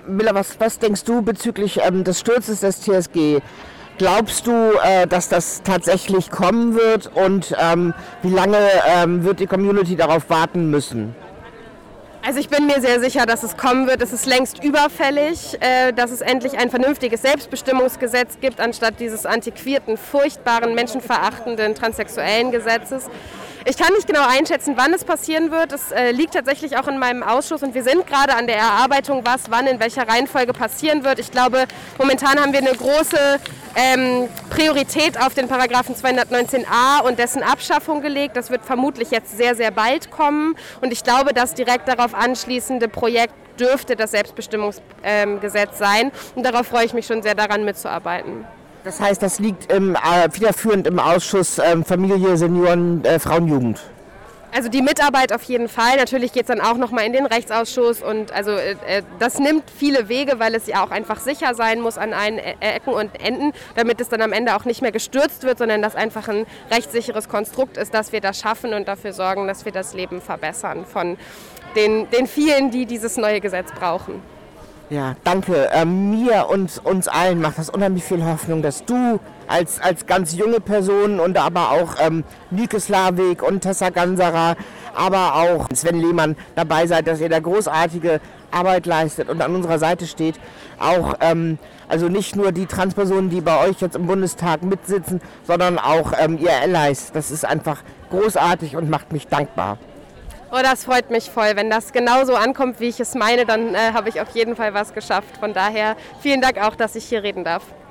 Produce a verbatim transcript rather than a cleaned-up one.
Miller, was, was denkst du bezüglich ähm, des Sturzes des T S G? Glaubst du, äh, dass das tatsächlich kommen wird und ähm, wie lange ähm, wird die Community darauf warten müssen? Also ich bin mir sehr sicher, dass es kommen wird. Es ist längst überfällig, äh, dass es endlich ein vernünftiges Selbstbestimmungsgesetz gibt, anstatt dieses antiquierten, furchtbaren, menschenverachtenden transsexuellen Gesetzes. Ich kann nicht genau einschätzen, wann es passieren wird. Es äh, liegt tatsächlich auch in meinem Ausschuss und wir sind gerade an der Erarbeitung, was wann in welcher Reihenfolge passieren wird. Ich glaube, momentan haben wir eine große ähm, Priorität auf den Paragraphen zweihundertneunzehn a und dessen Abschaffung gelegt. Das wird vermutlich jetzt sehr, sehr bald kommen und ich glaube, das direkt darauf anschließende Projekt dürfte das Selbstbestimmungsgesetz ähm, sein und darauf freue ich mich schon sehr, daran mitzuarbeiten. Das heißt, das liegt im, äh, federführend im Ausschuss ähm, Familie, Senioren, äh, Frauen, Jugend. Also die Mitarbeit auf jeden Fall. Natürlich geht es dann auch nochmal in den Rechtsausschuss und also äh, das nimmt viele Wege, weil es ja auch einfach sicher sein muss an allen e- Ecken und Enden, damit es dann am Ende auch nicht mehr gestürzt wird, sondern dass einfach ein rechtssicheres Konstrukt ist, dass wir das schaffen und dafür sorgen, dass wir das Leben verbessern von den, den vielen, die dieses neue Gesetz brauchen. Ja, danke. Ähm, mir und uns allen macht das unheimlich viel Hoffnung, dass du als, als ganz junge Person und aber auch ähm, Nike Slavik und Tessa Ganserer, aber auch Sven Lehmann dabei seid, dass ihr da großartige Arbeit leistet und an unserer Seite steht. Auch, ähm, also nicht nur die Transpersonen, die bei euch jetzt im Bundestag mitsitzen, sondern auch ähm, ihr Allies. Das ist einfach großartig und macht mich dankbar. Oh, das freut mich voll. Wenn das genauso ankommt, wie ich es meine, dann äh, habe ich auf jeden Fall was geschafft. Von daher vielen Dank auch, dass ich hier reden darf.